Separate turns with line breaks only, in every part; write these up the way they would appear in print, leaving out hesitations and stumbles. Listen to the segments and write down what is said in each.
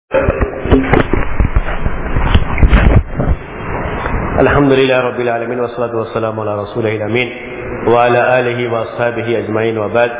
الحمدللہ رب العالمین والصلاة والسلام علی رسولہ الامین وعلی آلہ واصحابہ اجمعین وبعد.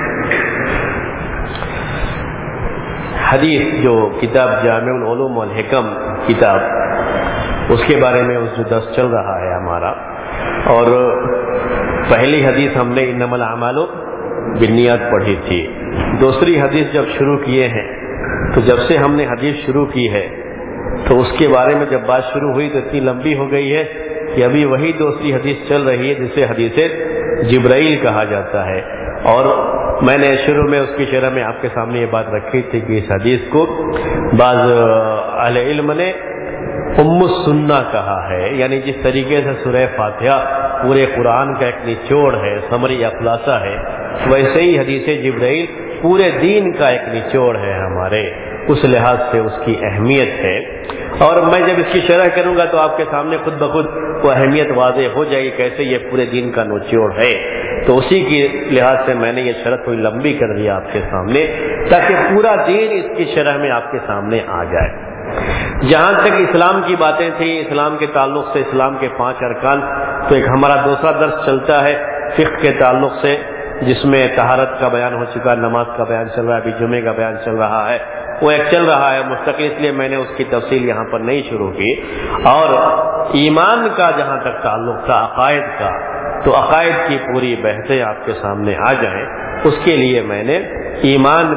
حدیث جو کتاب جامع العلوم والحکم کتاب، اس کے بارے میں اس جو درس چل رہا ہے ہمارا، اور پہلی حدیث ہم نے انما الاعمال بالنیات پڑھی تھی. دوسری حدیث جب شروع کیے ہیں تو جب سے ہم نے حدیث شروع کی ہے تو اس کے بارے میں جب بات شروع ہوئی تو اتنی لمبی ہو گئی ہے کہ ابھی وہی دوسری حدیث چل رہی ہے جسے حدیث جبرائیل کہا جاتا ہے. اور میں نے شروع میں اس کی شرح میں آپ کے سامنے یہ بات رکھی تھی کہ اس حدیث کو بعض اہل علم نے ام السنہ کہا ہے، یعنی جس طریقے سے سورہ فاتحہ پورے قرآن کا ایک نچوڑ ہے، سمری یا خلاصہ ہے، ویسے ہی حدیث جبرائیل پورے دین کا ایک نچوڑ ہے ہمارے. اس لحاظ سے اس کی اہمیت ہے، اور میں جب اس کی شرح کروں گا تو آپ کے سامنے خود بخود وہ اہمیت واضح ہو جائے گی کیسے یہ پورے دین کا نچوڑ ہے. تو اسی کے لحاظ سے میں نے یہ شرح تھوڑی لمبی کر دیا آپ کے سامنے تاکہ پورا دین اس کی شرح میں آپ کے سامنے آ جائے. جہاں تک اسلام کی باتیں تھیں، اسلام کے تعلق سے اسلام کے 5 ارکان، تو ایک ہمارا دوسرا درس چلتا ہے فقہ کے تعلق سے، جس میں طہارت کا بیان ہو چکا، نماز کا بیان چل رہا ہے، ابھی جمعے کا بیان چل رہا ہے، وہ ایک چل رہا ہے مستقل، اس لیے میں نے اس کی تفصیل یہاں پر نہیں شروع کی. اور ایمان کا جہاں تک تعلق تھا عقائد کا، تو عقائد کی پوری بحثیں آپ کے سامنے آ جائیں، اس کے لیے میں نے ایمان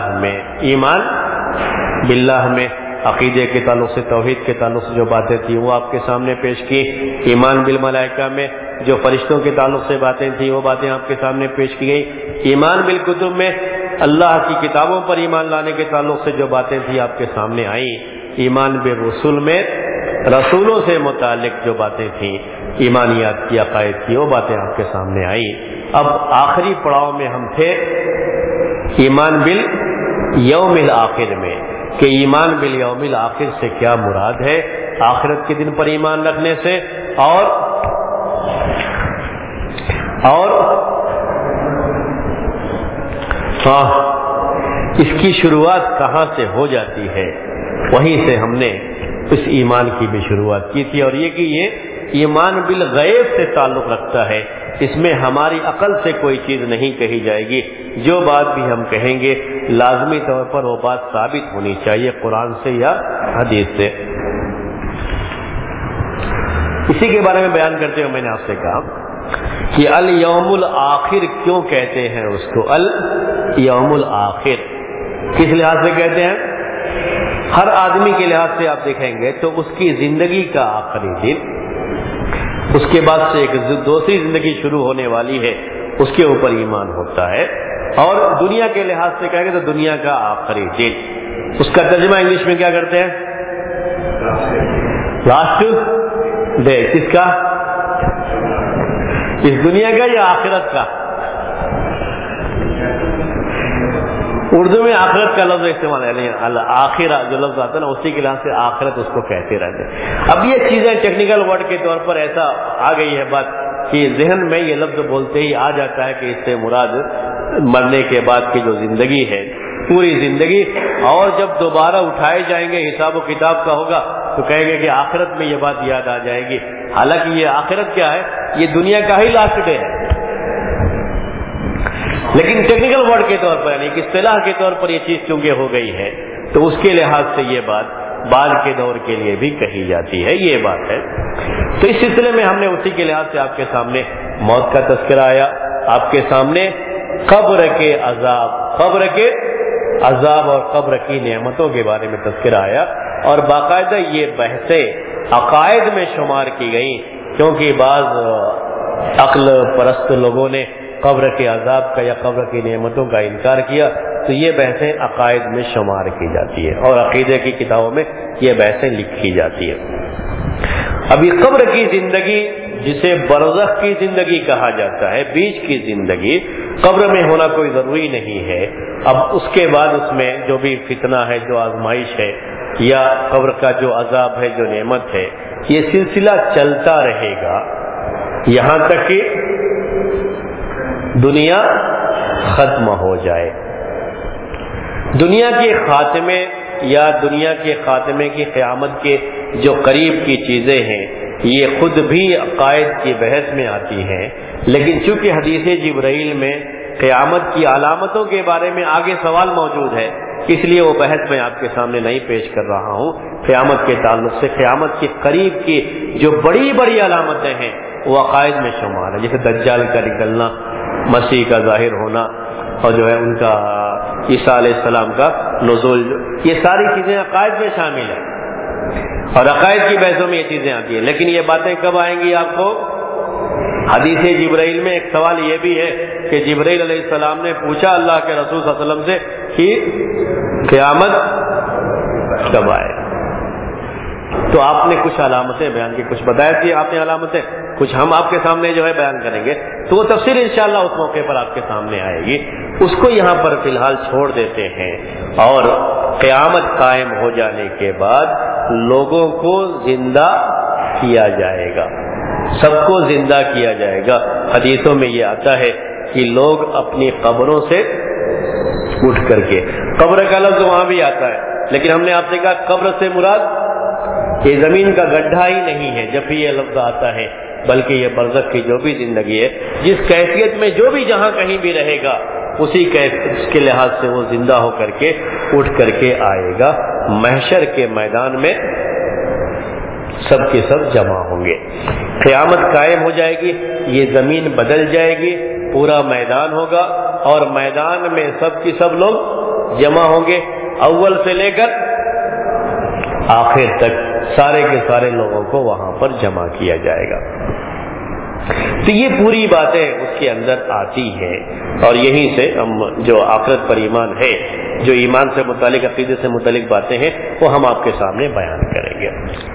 باللہ میں عقیدے کے تعلق سے، توحید کے تعلق سے جو باتیں تھیں وہ آپ کے سامنے پیش کی. ایمان بالملائکہ میں جو فرشتوں کے تعلق سے باتیں تھیں وہ باتیں آپ کے سامنے پیش کی گئی. ایمان بالکتب میں اللہ کی کتابوں پر ایمان لانے کے تعلق سے جو باتیں تھیں آپ کے سامنے آئیں. ایمان بالرسول میں رسولوں سے متعلق جو باتیں تھیں ایمانیات کی، عقائد کی، وہ باتیں آپ کے سامنے آئیں. اب آخری پڑاؤ میں ہم تھے ایمان بالیوم الآخر میں، کہ ایمان بالیوم الآخر سے کیا مراد ہے، آخرت کے دن پر ایمان رکھنے سے، اور اس کی شروعات کہاں سے ہو جاتی ہے. وہیں سے ہم نے اس ایمان کی بھی شروعات کی تھی، اور یہ کہ یہ ایمان بالغیب سے تعلق رکھتا ہے. اس میں ہماری عقل سے کوئی چیز نہیں کہی جائے گی، جو بات بھی ہم کہیں گے لازمی طور پر وہ بات ثابت ہونی چاہیے قرآن سے یا حدیث سے. اسی کے بارے میں بیان کرتے ہوئے میں نے آپ سے کہا کہ الیوم الآخر کیوں کہتے ہیں اس کو الیوم الآخر، کس لحاظ سے کہتے ہیں؟ ہر آدمی کے لحاظ سے آپ دیکھیں گے تو اس کی زندگی کا آخری دن، اس کے بعد سے ایک دوسری زندگی شروع ہونے والی ہے، اس کے اوپر ایمان ہوتا ہے. اور دنیا کے لحاظ سے کہیں گے تو دنیا کا آخری دن، اس کا ترجمہ انگلش میں کیا کرتے ہیں؟ Last day. کس کا؟ اس دنیا کا یا آخرت کا؟ اردو میں آخرت کا لفظ استعمال ہے، آخرہ جو لفظ آتا ہے نا اسی کے لحاظ سے آخرت اس کو کہتے رہتے ہیں. اب یہ چیزیں ٹیکنیکل ورڈ کے طور پر ایسا آ گئی ہے بات کہ ذہن میں یہ لفظ بولتے ہی آ جاتا ہے کہ اس سے مراد مرنے کے بعد کی جو زندگی ہے، پوری زندگی، اور جب دوبارہ اٹھائے جائیں گے حساب و کتاب کا ہوگا تو کہیں گے کہ آخرت میں یہ بات یاد آ جائے گی. حالانکہ یہ آخرت کیا ہے؟ یہ دنیا کا ہی لاسٹ ڈے ہے، لیکن ٹیکنیکل ورڈ کے طور پر یعنی کہ اصطلاح کے طور پر یہ چیز چونکہ ہو گئی ہے تو اس کے لحاظ سے یہ بات بعد کے دور کے لیے بھی کہی جاتی ہے. یہ بات ہے. تو اس سلسلے میں ہم نے اسی کے لحاظ سے آپ کے سامنے موت کا تذکرہ آیا، آپ کے سامنے قبر کے عذاب اور قبر کی نعمتوں کے بارے میں تذکرہ آیا، اور باقاعدہ یہ بحثیں عقائد میں شمار کی گئیں، کیونکہ بعض عقل پرست لوگوں نے قبر کے عذاب کا یا قبر کی نعمتوں کا انکار کیا، تو یہ بحثیں عقائد میں شمار کی جاتی ہے اور عقیدے کی کتابوں میں یہ بحثیں لکھی جاتی ہیں. ابھی قبر کی زندگی جسے برزخ کی زندگی کہا جاتا ہے، بیچ کی زندگی، قبر میں ہونا کوئی ضروری نہیں ہے. اب اس کے بعد اس میں جو بھی فتنہ ہے، جو آزمائش ہے، یا قبر کا جو عذاب ہے، جو نعمت ہے، یہ سلسلہ چلتا رہے گا یہاں تک کہ دنیا ختم ہو جائے. دنیا کے خاتمے یا دنیا کے خاتمے کی قیامت کے جو قریب کی چیزیں ہیں یہ خود بھی عقائد کی بحث میں آتی ہیں، لیکن چونکہ حدیث جبرائیل میں قیامت کی علامتوں کے بارے میں آگے سوال موجود ہے، اس لیے وہ بحث میں آپ کے سامنے نہیں پیش کر رہا ہوں۔ قیامت کے تعلق سے قیامت کے قریب کی جو بڑی بڑی علامتیں ہیں وہ عقائد میں شمار ہے، جیسے دجال کا نکلنا، مسیح کا ظاہر ہونا، اور جو ہے ان کا عیسیٰ علیہ السلام کا نزول، یہ ساری چیزیں عقائد میں شامل ہیں اور عقائد کی بحثوں میں یہ چیزیں آتی ہیں۔ لیکن یہ باتیں کب آئیں گی آپ کو؟ حدیث جبرائیل میں ایک سوال یہ بھی ہے کہ جبرائیل علیہ السلام نے پوچھا اللہ کے رسول صلی اللہ علیہ وسلم سے کہ قیامت کب آئے، تو آپ نے کچھ علامتیں بیان کی، کچھ بتایا تھی آپ نے علامتیں، کچھ ہم آپ کے سامنے جو ہے بیان کریں گے، تو وہ تفسیر انشاءاللہ اس موقع پر آپ کے سامنے آئے گی، اس کو یہاں پر فی الحال چھوڑ دیتے ہیں۔ اور قیامت قائم ہو جانے کے بعد لوگوں کو زندہ کیا جائے گا، سب کو زندہ کیا جائے گا۔ حدیثوں میں یہ آتا ہے کہ لوگ اپنی قبروں سے اٹھ کر کے، قبر کا لفظ وہاں بھی آتا ہے، لیکن ہم نے آپ سے کہا قبر سے مراد یہ زمین کا گڈھا ہی نہیں ہے جب بھی یہ لفظ آتا ہے، بلکہ یہ برزخ کی جو بھی زندگی ہے، جس کیفیت میں جو بھی جہاں کہیں بھی رہے گا اسی کیفیت کے لحاظ سے وہ زندہ ہو کر کے اٹھ کر کے آئے گا۔ محشر کے میدان میں سب کے سب جمع ہوں گے، قیامت قائم ہو جائے گی، یہ زمین بدل جائے گی، پورا میدان ہوگا اور میدان میں سب کی سب لوگ جمع ہوں گے، اول سے لے کر آخر تک سارے کے سارے لوگوں کو وہاں پر جمع کیا جائے گا۔ تو یہ پوری باتیں اس کے اندر آتی ہیں، اور یہیں سے ہم جو آخرت پر ایمان ہے، جو ایمان سے متعلق، عقیدے سے متعلق باتیں ہیں، وہ ہم آپ کے سامنے بیان کریں گے۔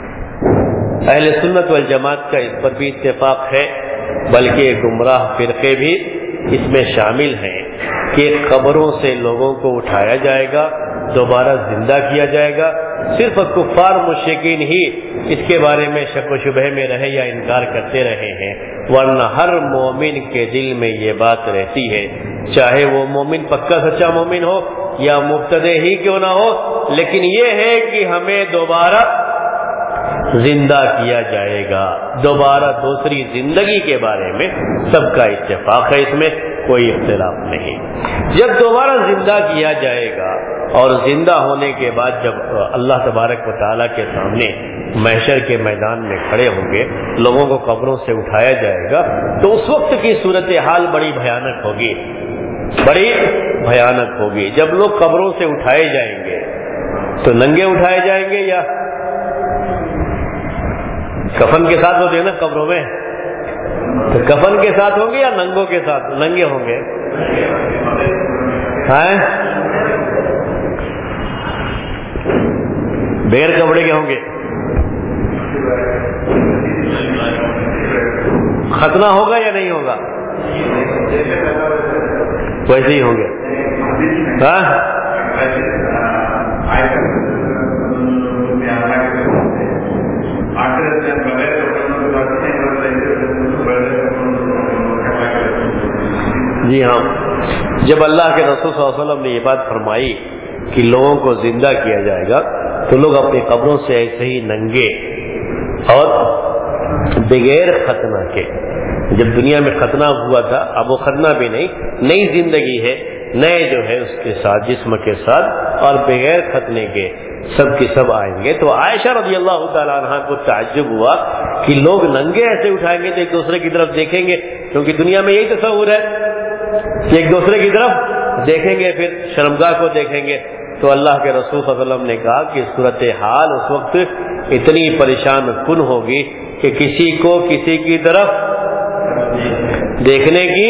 اہل سنت والجماعت کا اس پر بھی اتفاق ہے، بلکہ گمراہ فرقے بھی اس میں شامل ہیں کہ قبروں سے لوگوں کو اٹھایا جائے گا، دوبارہ زندہ کیا جائے گا۔ صرف کفار مشرکین ہی اس کے بارے میں شک و شبہ میں رہے یا انکار کرتے رہے ہیں، ورنہ ہر مومن کے دل میں یہ بات رہتی ہے، چاہے وہ مومن پکا سچا مومن ہو یا مبتدع ہی کیوں نہ ہو، لیکن یہ ہے کہ ہمیں دوبارہ زندہ کیا جائے گا، دوبارہ دوسری زندگی کے بارے میں سب کا اتفاق ہے، اس میں کوئی اختلاف نہیں۔ جب دوبارہ زندہ کیا جائے گا اور زندہ ہونے کے بعد جب اللہ تبارک و تعالیٰ کے سامنے محشر کے میدان میں کھڑے ہوں گے، لوگوں کو قبروں سے اٹھایا جائے گا، تو اس وقت کی صورتحال بڑی بھیانک ہوگی، بڑی بھیانک ہوگی۔ جب لوگ قبروں سے اٹھائے جائیں گے تو ننگے اٹھائے جائیں گے یا کفن کے ساتھ ہوتے ہیں نا قبروں میں، تو کفن کے ساتھ ہوں گے یا ننگوں کے ساتھ؟ ننگے ہوں گے، بغیر کپڑے کے ہوں گے؟ ختنہ ہوگا یا نہیں ہوگا؟ ویسے ہی ہوں گے۔ جی ہاں، جب اللہ کے رسول صلی اللہ علیہ وسلم نے یہ بات فرمائی کہ لوگوں کو زندہ کیا جائے گا تو لوگ اپنی قبروں سے ایسے ہی ننگے اور بغیر ختنہ کے، جب دنیا میں ختنہ ہوا تھا اب وہ ختنہ بھی نہیں، نئی زندگی ہے، نئے جو ہے اس کے ساتھ، جسم کے ساتھ، اور بغیر ختنے کے سب کے سب آئیں گے۔ تو عائشہ رضی اللہ تعالیٰ عنہ کو تعجب ہوا کہ لوگ ننگے ایسے اٹھائیں گے تو ایک دوسرے کی طرف دیکھیں گے، کیونکہ دنیا میں یہی تصور ہے کہ ایک دوسرے کی طرف دیکھیں گے، پھر شرمگاہ کو دیکھیں گے۔ تو اللہ کے رسول صلی اللہ علیہ وسلم نے کہا کہ صورتحال اس وقت اتنی پریشان کن ہوگی کہ کسی کو کسی کی طرف دیکھنے کی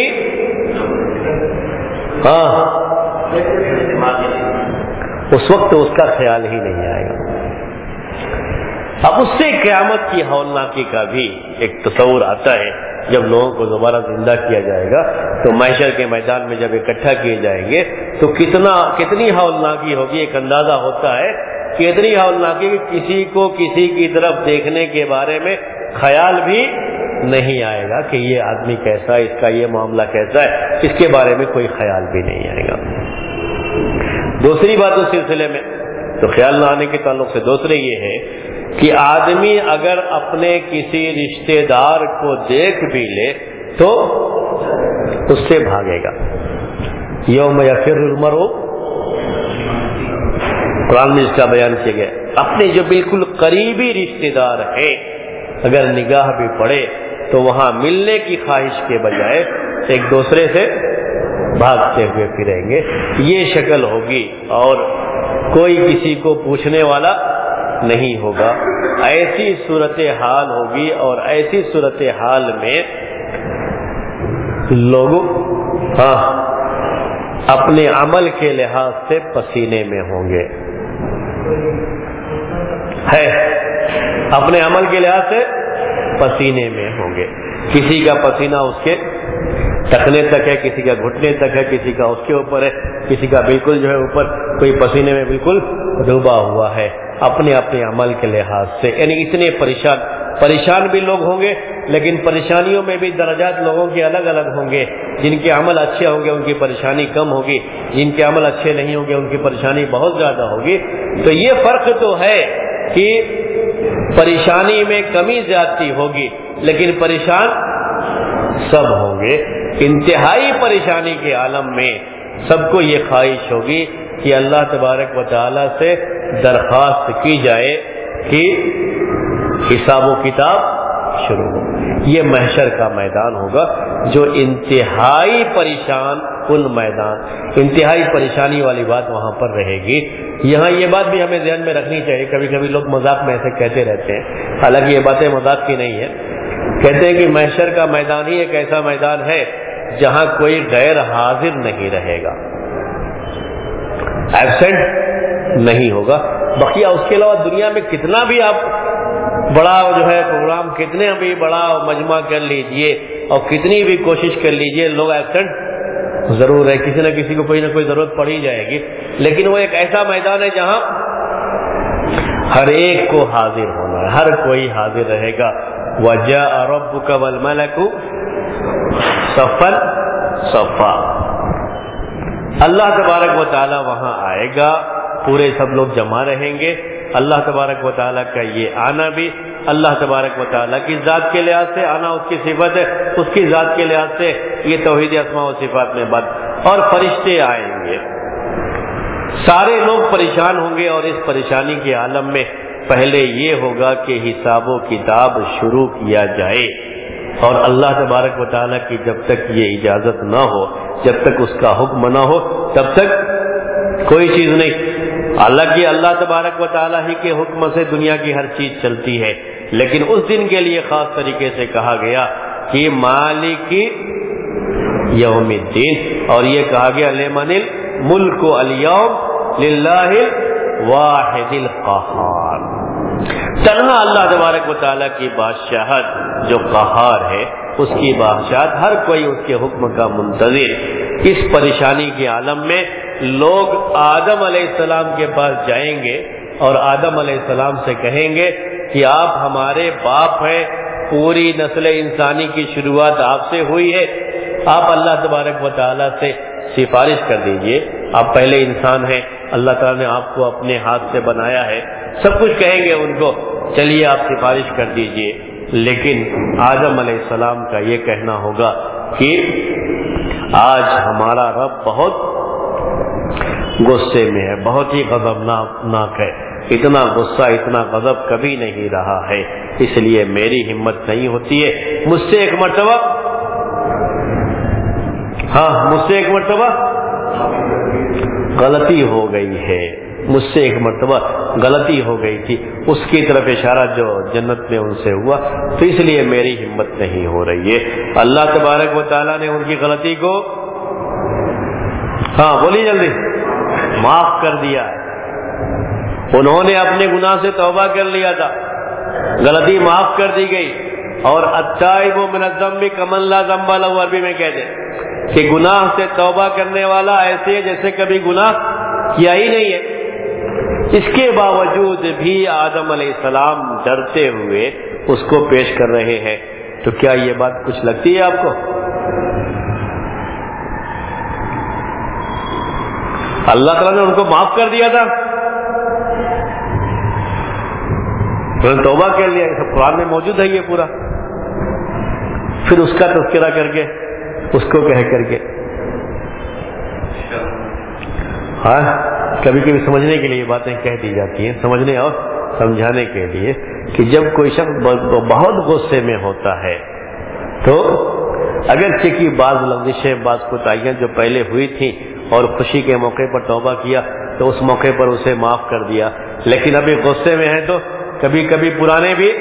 اس وقت اس کا خیال ہی نہیں آئے گا۔ اب اس سے قیامت کی ہولناکی کا بھی ایک تصور آتا ہے، جب لوگوں کو دوبارہ زندہ کیا جائے گا تو محشر کے میدان میں جب اکٹھا کیے جائیں گے تو کتنی ہولناکی ہوگی، ایک اندازہ ہوتا ہے کہ اتنی ہولناکی کہ کسی کو کسی کی طرف دیکھنے کے بارے میں خیال بھی نہیں آئے گا کہ یہ آدمی کیسا ہے، اس کا یہ معاملہ کیسا ہے، اس کے بارے میں کوئی خیال بھی نہیں آئے گا۔ دوسری بات اس سلسلے میں تو خیال نہ آنے کے تعلق سے دوسرے یہ ہے کہ آدمی اگر اپنے کسی رشتہ دار کو دیکھ بھی لے تو اس سے بھاگے گا. یوم یفر المرء، قرآن میں اس کا بیان کیا گیا. اپنے جو بالکل قریبی رشتہ دار ہیں اگر نگاہ بھی پڑے تو وہاں ملنے کی خواہش کے بجائے ایک دوسرے سے بھاگتے ہوئے پھریں گے. یہ شکل ہوگی اور کوئی کسی کو پوچھنے والا نہیں ہوگا. ایسی صورتحال ہوگی اور ایسی صورتحال میں لوگ اپنے عمل کے لحاظ سے پسینے میں ہوں گے. ہے اپنے عمل کے لحاظ سے پسینے میں ہوں گے. کسی کا پسینہ اس کے ٹکنے تک ہے، کسی کا گھٹنے تک ہے، کسی کا اس کے اوپر ہے، کسی کا بالکل جو ہے اوپر، کوئی پسینے میں بالکل ڈوبا ہوا ہے اپنے اپنے عمل کے لحاظ سے. یعنی اتنے پریشان بھی لوگ ہوں گے، لیکن پریشانیوں میں بھی درجات لوگوں کے الگ الگ ہوں گے. جن کے عمل اچھے ہوں گے ان کی پریشانی کم ہوگی، جن کے عمل اچھے نہیں ہوں گے ان کی پریشانی بہت زیادہ ہوگی. تو یہ فرق تو ہے کہ پریشانی میں کمی زیادتی ہوگی لیکن پریشان سب ہوں گے. انتہائی پریشانی کے عالم میں سب کو یہ خواہش ہوگی کہ اللہ تبارک و تعالی سے درخواست کی جائے کہ حساب و کتاب شروع ہو. یہ محشر کا میدان ہوگا جو انتہائی پریشان کن میدان، انتہائی پریشانی والی بات وہاں پر رہے گی. یہاں یہ بات بھی ہمیں ذہن میں رکھنی چاہیے. کبھی کبھی لوگ مذاق میں ایسے کہتے رہتے ہیں، حالانکہ یہ باتیں مذاق کی نہیں ہے. کہتے ہیں کہ محشر کا میدان ہی ایک ایسا میدان ہے جہاں کوئی غیر حاضر نہیں رہے گا، ایبسینٹ نہیں ہوگا. بقیہ اس کے علاوہ دنیا میں کتنا بھی آپ بڑا جو ہے پروگرام، کتنے بھی بڑا مجمع کر لیجئے اور کتنی بھی کوشش کر لیجئے، لوگ ایبسینٹ ضرور ہے. کسی نہ کسی کو کوئی نہ کوئی ضرورت پڑ ہی جائے گی. لیکن وہ ایک ایسا میدان ہے جہاں ہر ایک کو حاضر ہونا ہے، ہر کوئی حاضر رہے گا. وَجَاءَ رَبُّكَ وَالْمَلَكُ صَفًّا صَفًّا. اللہ تبارک و تعالی وہاں آئے گا، پورے سب لوگ جمع رہیں گے. اللہ تبارک و تعالیٰ کا یہ آنا بھی اللہ تبارک و تعالیٰ کی ذات کے لحاظ سے آنا اس کی صفت ہے، اس کی ذات کے لحاظ سے یہ توحید اسماء و صفات میں بات. اور فرشتے آئیں گے، سارے لوگ پریشان ہوں گے. اور اس پریشانی کے عالم میں پہلے یہ ہوگا کہ حساب و کتاب شروع کیا جائے. اور اللہ تبارک و تعالیٰ کی جب تک یہ اجازت نہ ہو، جب تک اس کا حکم نہ ہو، تب تک کوئی چیز نہیں. حالانکہ اللہ تبارک و تعالیٰ ہی کے حکم سے دنیا کی ہر چیز چلتی ہے، لیکن اس دن کے لیے خاص طریقے سے کہا گیا کہ مالک یوم الدین. اور یہ کہا گیا لمن الملک اليوم للہ الواحد القہار. تنہا اللہ تبارک و تعالیٰ کی بادشاہت جو قہار ہے، اس کی بادشاہت، ہر کوئی اس کے حکم کا منتظر. اس پریشانی کے عالم میں لوگ آدم علیہ السلام کے پاس جائیں گے اور آدم علیہ السلام سے کہیں گے کہ آپ ہمارے باپ ہیں، پوری نسل انسانی کی شروعات آپ سے ہوئی ہے، آپ اللہ تبارک و تعالیٰ سے سفارش کر دیجئے. آپ پہلے انسان ہیں، اللہ تعالیٰ نے آپ کو اپنے ہاتھ سے بنایا ہے. سب کچھ کہیں گے ان کو، چلیے آپ سفارش کر دیجئے. لیکن آدم علیہ السلام کا یہ کہنا ہوگا کہ آج ہمارا رب بہت غصے میں ہے، بہت ہی غضبناک ہے. اتنا غصہ، اتنا غضب کبھی نہیں رہا ہے، اس لیے میری ہمت نہیں ہوتی ہے. مجھ سے ایک مرتبہ غلطی ہو گئی ہے، مجھ سے ایک مرتبہ غلطی ہو گئی تھی. اس کی طرف اشارہ جو جنت میں ان سے ہوا، تو اس لیے میری ہمت نہیں ہو رہی ہے. اللہ تبارک و تعالیٰ نے ان کی غلطی کو بولی جلدی معاف کر دیا. انہوں نے اپنے گناہ سے توبہ کر لیا تھا، غلطی معاف کر دی گئی. اور التائب من الذنب کمن لا ذنب له، عربی میں کہتے ہیں کہ گناہ سے توبہ کرنے والا ایسے ہے جیسے کبھی گناہ کیا ہی نہیں ہے. اس کے باوجود بھی آدم علیہ السلام ڈرتے ہوئے اس کو پیش کر رہے ہیں. تو کیا یہ بات کچھ لگتی ہے آپ کو؟ اللہ تعالیٰ نے ان کو معاف کر دیا تھا، انہوں نے توبہ کر لیا، قرآن میں موجود ہے یہ پورا. پھر اس کا تذکرہ کر کے اس کو کہہ کر کے ہاں کبھی کبھی سمجھنے کے لیے یہ باتیں کہہ دی جاتی ہیں، سمجھنے اور سمجھانے کے لیے کہ جب کوئی شخص بہت غصے میں ہوتا ہے تو اگرچہ کی بعض لغزشیں، بعض کوتاہیاں جو پہلے ہوئی تھیں اور خوشی کے موقع پر توبہ کیا تو اس موقع پر اسے معاف کر دیا، لیکن ابھی غصے میں ہے تو کبھی کبھی پرانے بھی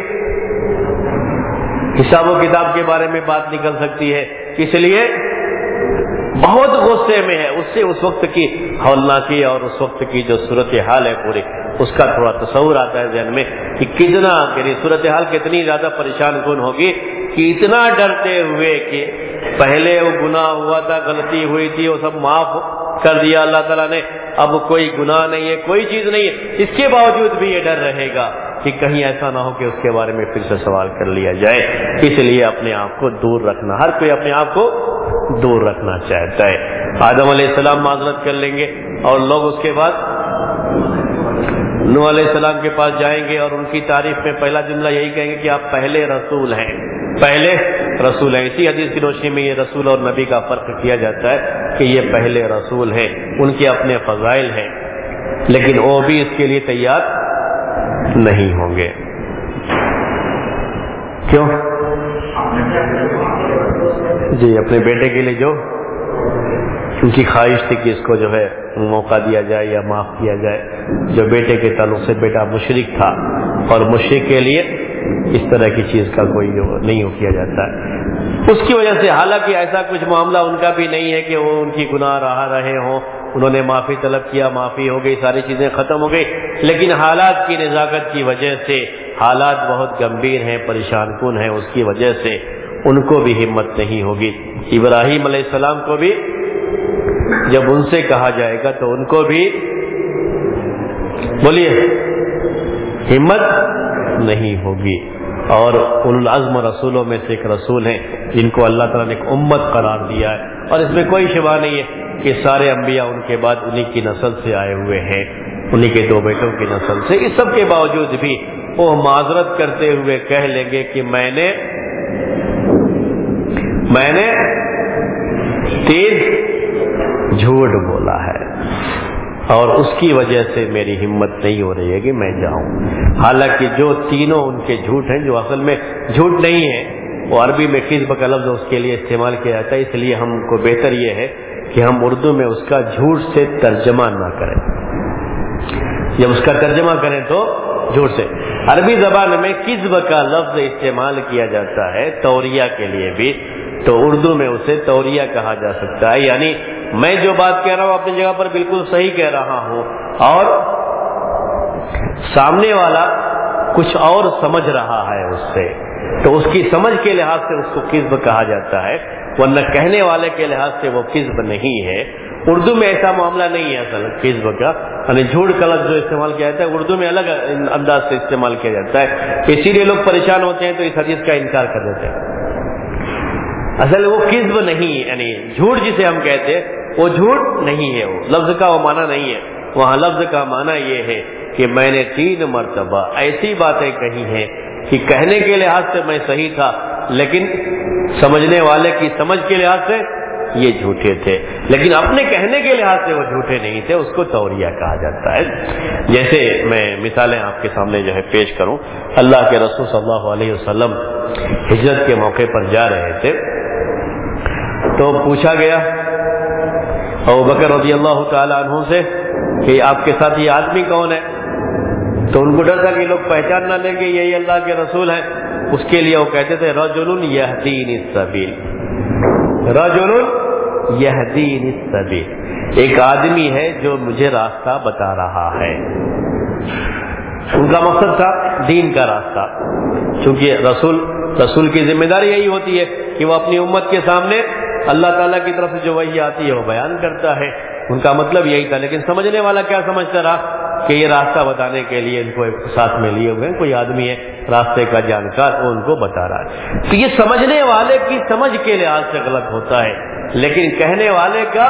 حساب و کتاب کے بارے میں بات نکل سکتی ہے. اس لیے بہت غصے میں ہے، اس سے اس وقت کی ہولناکی اور اس وقت کی جو صورتحال ہے پوری اس کا تھوڑا تصور آتا ہے ذہن میں کہ کتنا، یعنی صورتحال کتنی زیادہ پریشان کن ہوگی کہ اتنا ڈرتے ہوئے کہ پہلے وہ گناہ ہوا تھا، غلطی ہوئی تھی، وہ سب معاف کر دیا اللہ تعالیٰ نے، اب کوئی گناہ نہیں ہے، کوئی چیز نہیں ہے، اس کے باوجود بھی یہ ڈر رہے گا کہ کہیں ایسا نہ ہو کہ اس کے بارے میں پھر سے سوال کر لیا جائے. اس لیے اپنے آپ کو دور رکھنا، ہر کوئی اپنے آپ کو دور رکھنا چاہتا ہے. آدم علیہ السلام معذرت کر لیں گے اور لوگ اس کے بعد نوح علیہ السلام کے پاس جائیں گے اور ان کی تعریف میں پہلا جملہ یہی کہیں گے کہ آپ پہلے رسول ہیں، پہلے رسول ہیں. اسی حدیث کی روشنی میں یہ رسول اور نبی کا فرق کیا جاتا ہے کہ یہ پہلے رسول ہیں، ان کے اپنے فضائل ہیں، لیکن وہ بھی اس کے لیے تیار نہیں ہوں گے. کیوں؟ جی اپنے بیٹے کے لیے جو ان کی خواہش تھی کہ اس کو جو ہے موقع دیا جائے یا معاف کیا جائے. جو بیٹے کے تعلق سے بیٹا مشرک تھا اور مشرک کے لیے اس طرح کی چیز کا کوئی نہیں کیا جاتا ہے. اس کی وجہ سے حالانکہ ایسا کچھ معاملہ ان کا بھی نہیں ہے کہ وہ ان کی گناہ رہے ہوں، انہوں نے معافی طلب کیا، معافی ہو گئی، ساری چیزیں ختم ہو گئی، لیکن حالات کی نزاکت کی وجہ سے حالات بہت گمبھیر ہیں، پریشان کن ہیں، اس کی وجہ سے ان کو بھی ہمت نہیں ہوگی. ابراہیم علیہ السلام کو بھی جب ان سے کہا جائے گا تو ان کو بھی بولیے ہمت نہیں ہوگی. اور اولو العزم رسولوں میں سے ایک رسول ہیں جن کو اللہ تعالیٰ نے ایک امت قرار دیا ہے، اور اس میں کوئی شبہ نہیں ہے کہ سارے انبیاء ان کے بعد انہی کی نسل سے آئے ہوئے ہیں، انہی کے دو بیٹوں کی نسل سے. اس سب کے باوجود بھی وہ معذرت کرتے ہوئے کہہ لیں گے کہ میں نے 3 جھوٹ بولا ہے اور اس کی وجہ سے میری ہمت نہیں ہو رہی ہے کہ میں جاؤں. حالانکہ جو تینوں ان کے جھوٹ ہیں، جو اصل میں جھوٹ نہیں ہے، وہ عربی میں کذب کا لفظ اس کے لیے استعمال کیا جاتا ہے، اس لیے ہم کو بہتر یہ ہے کہ ہم اردو میں اس کا جھوٹ سے ترجمہ نہ کریں. جب اس کا ترجمہ کریں تو جھوٹ سے. عربی زبان میں کذب کا لفظ استعمال کیا جاتا ہے توریہ کے لیے بھی، تو اردو میں اسے توریہ کہا جا سکتا ہے. یعنی میں جو بات کہہ رہا ہوں اپنی جگہ پر بالکل صحیح کہہ رہا ہوں اور سامنے والا کچھ اور سمجھ رہا ہے اس سے، تو اس کی سمجھ کے لحاظ سے اس کو کذب کہا جاتا ہے، ورنہ کہنے والے کے لحاظ سے وہ کذب نہیں ہے. اردو میں ایسا معاملہ نہیں ہے اصل کذب کا، یعنی جھوٹ کا لفظ جو استعمال کیا جاتا ہے اردو میں الگ انداز سے استعمال کیا جاتا ہے، اسی لیے لوگ پریشان ہوتے ہیں تو اس حدیث کا انکار کر دیتے ہیں. اصل وہ کذب نہیں، یعنی جھوٹ جسے ہم کہتے ہیں وہ جھوٹ نہیں ہے، وہ لفظ کا وہ معنی نہیں ہے. وہاں لفظ کا معنی یہ ہے کہ میں نے 3 مرتبہ ایسی باتیں کہی ہیں کہ کہنے کے لحاظ سے میں صحیح تھا، لیکن سمجھنے والے کی سمجھ کے لحاظ سے یہ جھوٹے تھے، لیکن اپنے کہنے کے لحاظ سے وہ جھوٹے نہیں تھے. اس کو توریہ کہا جاتا ہے. جیسے میں مثالیں آپ کے سامنے جو ہے پیش کروں. اللہ کے رسول صلی اللہ علیہ وسلم ہجرت کے موقع پر جا رہے تھے تو پوچھا گیا ابوبکر رضی اللہ تعالی عنہ سے کہ آپ کے ساتھ یہ آدمی کون ہے؟ تو ان کو ڈر تھا کہ لوگ پہچان نہ لیں گے یہی اللہ کے رسول ہیں. اس کے لیے وہ کہتے تھے رجل یہدینی السبیل، رجل یہدینی السبیل، ایک آدمی ہے جو مجھے راستہ بتا رہا ہے. ان کا مقصد تھا دین کا راستہ، چونکہ رسول کی ذمہ داری یہی ہوتی ہے کہ وہ اپنی امت کے سامنے اللہ تعالیٰ کی طرف سے جو وحی آتی ہے وہ بیان کرتا ہے. ان کا مطلب یہی تھا، لیکن سمجھنے والا کیا سمجھتا رہا کہ یہ راستہ بتانے کے لیے ان کو ساتھ میں لیے ہوئے کوئی آدمی ہے راستے کا جانکار، وہ ان کو بتا رہا ہے. تو یہ سمجھنے والے کی سمجھ کے لحاظ سے غلط ہوتا ہے، لیکن کہنے والے کا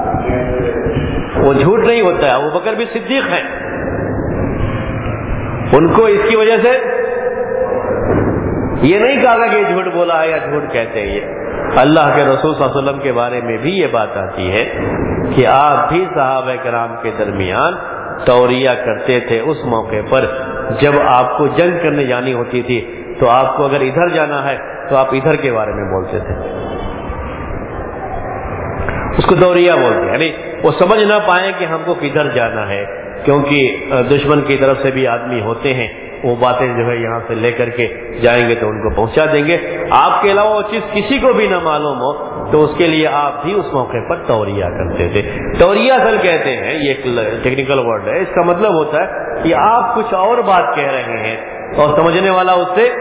وہ جھوٹ نہیں ہوتا ہے. ابوبکر بھی صدیق ہیں ان کو اس کی وجہ سے یہ نہیں کہا کہ یہ جھوٹ بولا ہے یا جھوٹ کہتے ہیں. یہ اللہ کے رسول صلی اللہ علیہ وسلم کے بارے میں بھی یہ بات آتی ہے کہ آپ بھی صحابہ کرام کے درمیان توریہ کرتے تھے اس موقع پر جب آپ کو جنگ کرنے جانی ہوتی تھی تو آپ کو اگر ادھر جانا ہے تو آپ ادھر کے بارے میں بولتے تھے. اس کو توریہ بولتے ہیں، یعنی وہ سمجھ نہ پائیں کہ ہم کو کدھر جانا ہے، کیونکہ دشمن کی طرف سے بھی آدمی ہوتے ہیں، وہ باتیں جو ہے یہاں سے لے کر کے جائیں گے تو ان کو پہنچا دیں گے. آپ کے علاوہ وہ چیز کسی کو بھی نہ معلوم ہو تو اس کے لیے آپ بھی اس موقع پر توریہ کرتے تھے. توریہ اصل کہتے ہیں، یہ ایک ٹیکنیکل ورڈ ہے، اس کا مطلب ہوتا ہے کہ آپ کچھ اور بات کہہ رہے ہیں اور سمجھنے والا اس سے